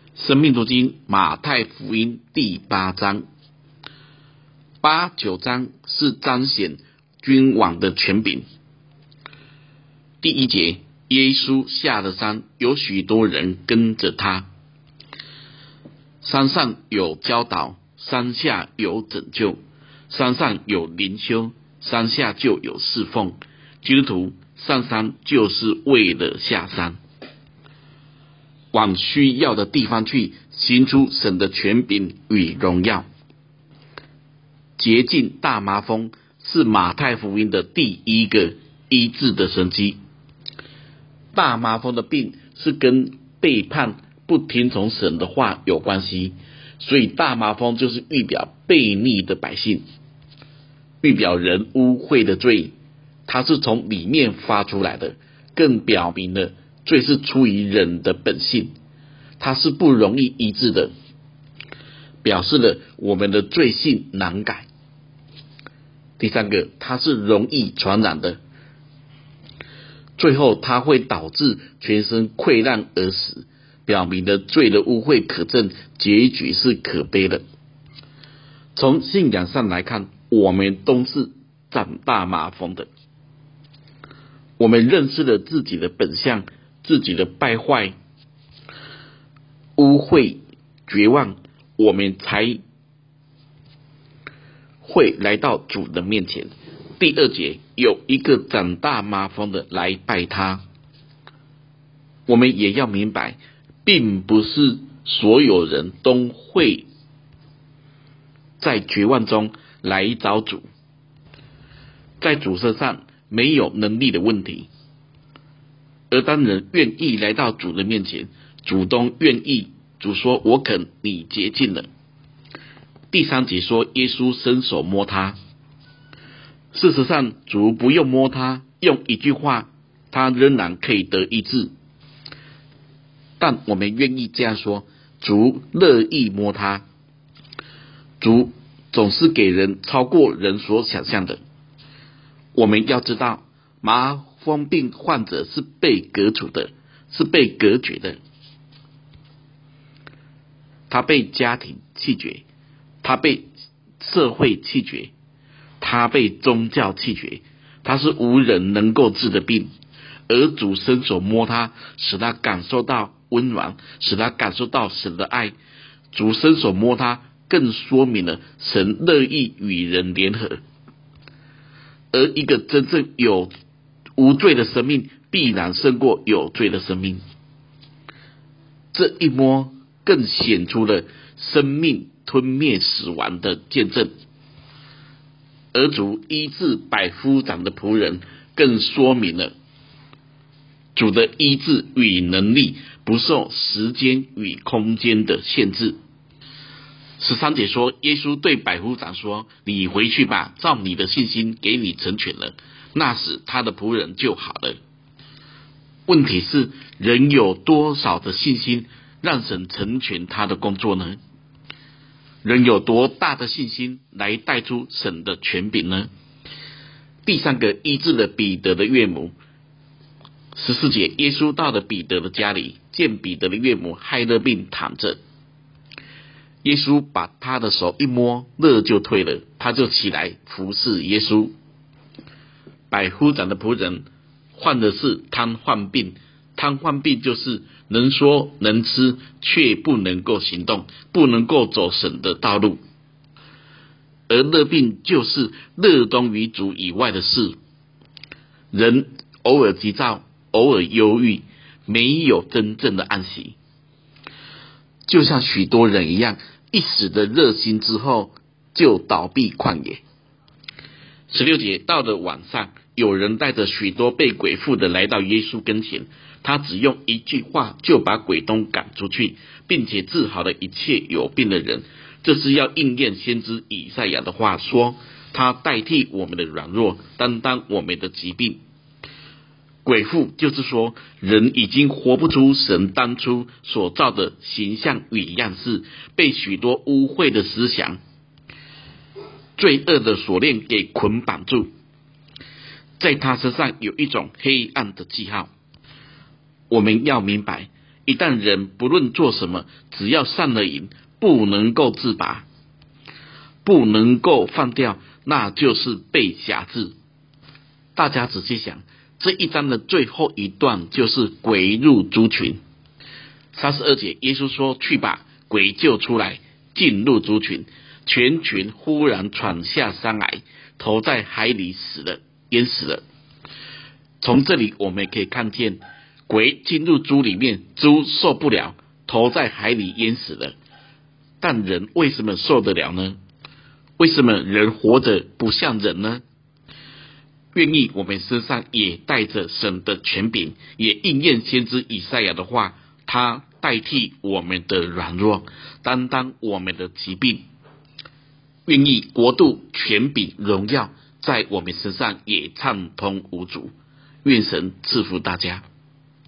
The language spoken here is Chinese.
生命读经马太福音第8章，8、9章是彰显君王的权柄。第1节，耶稣下了山，有许多人跟着他。山上有教导，山下有拯救；山上有灵修，山下就有侍奉。基督徒上山就是为了下山，往需要的地方去，行出神的权柄与荣耀。洁净大麻风是马太福音的第一个医治的神迹。大麻风的病是跟背叛不听从神的话有关系，所以大麻风就是预表悖逆的百姓，预表人污秽的罪，它是从里面发出来的，更表明了罪是出于人的本性，它是不容易医治的，表示了我们的罪性难改。第3个，它是容易传染的，最后它会导致全身溃烂而死，表明了罪的污秽可憎，结局是可悲的。从信仰上来看，我们都是长大麻风的，我们认识了自己的本相，自己的败坏、污秽、绝望，我们才会来到主的面前。第2节，有一个长大麻风的来拜他。我们也要明白，并不是所有人都会在绝望中来找主，在主身上没有能力的问题。而当人愿意来到主的面前，主动愿意，主说我肯，你洁净了。第3节说耶稣伸手摸他，事实上主不用摸他，用一句话他仍然可以得医治，但我们愿意这样说，主乐意摸他。主总是给人超过人所想象的。我们要知道，麻风病患者是被隔除的，是被隔绝的，他被家庭弃绝，他被社会弃绝，他被宗教弃绝，他是无人能够治的病。而主伸手摸他，使他感受到温暖，使他感受到神的爱。主伸手摸他，更说明了神乐意与人联合。而一个真正无罪的生命，必然胜过有罪的生命。这一摸更显出了生命吞灭死亡的见证。而主医治百夫长的仆人，更说明了主的医治与能力不受时间与空间的限制。13节说，耶稣对百夫长说，你回去吧，照你的信心给你成全了。那时他的仆人就好了。问题是，人有多少的信心让神成全他的工作呢？人有多大的信心来带出神的权柄呢？第3个，医治了彼得的岳母。14节，耶稣到了彼得的家里，见彼得的岳母害热病躺着。耶稣把他的手一摸，热就退了，他就起来服侍耶稣。百夫长的仆人患的是瘫痪病，瘫痪病就是能说能吃，却不能够行动，不能够走神的道路。而热病就是热衷于主以外的事，人偶尔急躁，偶尔忧郁，没有真正的安息，就像许多人一样，一时的热心之后就倒闭旷野。16节，到了晚上，有人带着许多被鬼附的来到耶稣跟前，他只用一句话就把鬼都赶出去，并且治好了一切有病的人。这是要应验先知以赛亚的话，说他代替我们的软弱，担当我们的疾病。鬼附就是说，人已经活不出神当初所造的形象与样式，被许多污秽的思想、罪恶的锁链给捆绑住，在他身上有一种黑暗的记号。我们要明白， 一旦人不论做什么，只要上了瘾，不能够自拔，不能够放掉，那就是被辖制。大家仔细想，这一章的最后一段就是鬼入猪群。32节，耶稣说：“去吧！”鬼就出来，进入猪群，全群忽然闯下山来，投在海里死了，淹死了。从这里我们可以看见，鬼进入猪里面，猪受不了，投在海里淹死了。但人为什么受得了呢？为什么人活着不像人呢？愿意我们身上也带着神的权柄，也应验先知以赛亚的话，他代替我们的软弱，担当我们的疾病。愿意国度、权柄、荣耀在我们身上也畅通无阻。愿神赐福大家。